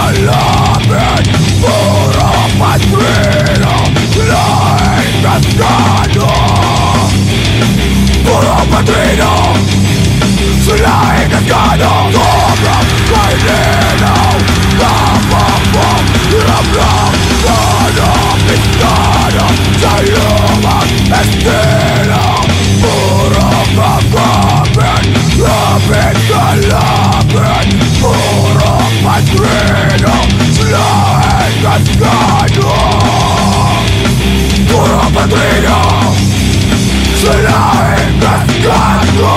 kalaban, puro patrino, laing kaskado. Puro patrino, laing kaskado. Sobrang kailinaw, kapapang hirap-ram, kanapistado sa lumang estilo. Puro kagabi, lapit kalaban, puro patrino, laing kaskado. Puro patrino, laing kaskado.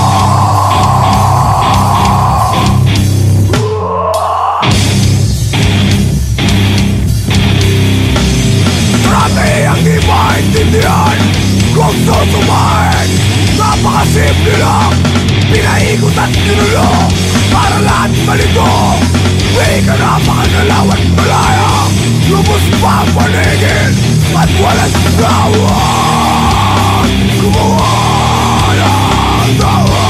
Marami ang di maintindihan kung susumahin. Napakasimple lang, pinaikot at ginulo para lahat malito. Di ka napakanalawan malaya, lubos pa ang panigid at walang tawan. Gumawa ng tawan.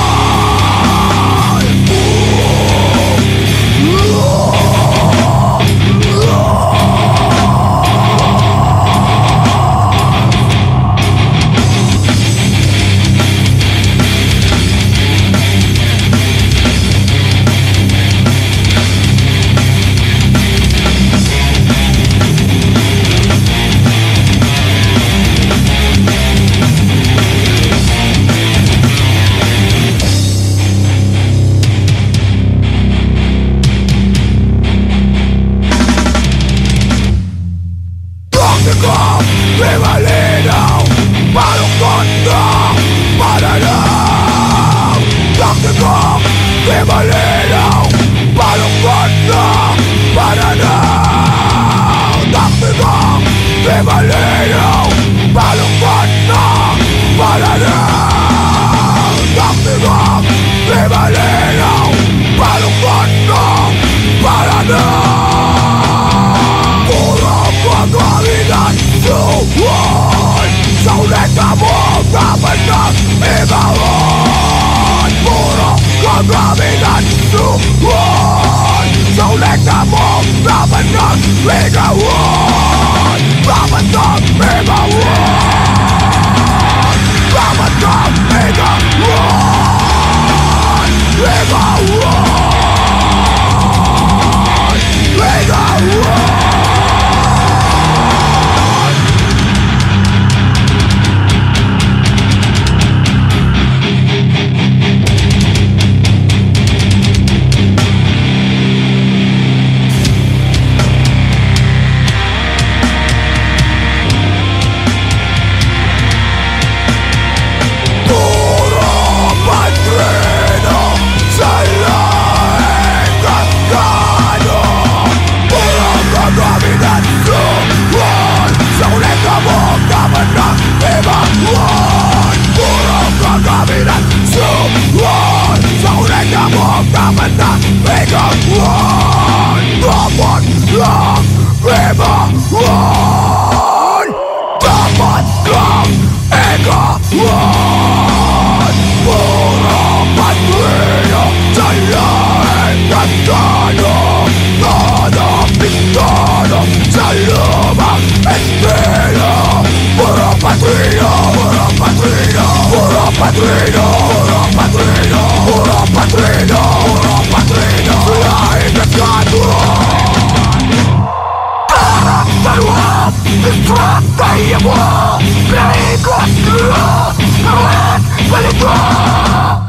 Di malinaw, malungkot na pananaw. Takot ko, di malinaw, malungkot na pananaw. Takot ko, di malinaw, malungkot na pananaw. Takot ko, di malinaw, malungkot na pananaw. Puro pagkalitan suwan, sa ulit na mong dapat ng ibawan. Puro kagamitan suwan, sa ulit na mong dapat ng igawan. Dapat ng ibawan, dapat ng igawan. Igawan, igawan. Pinaikot nila, kalit, balito.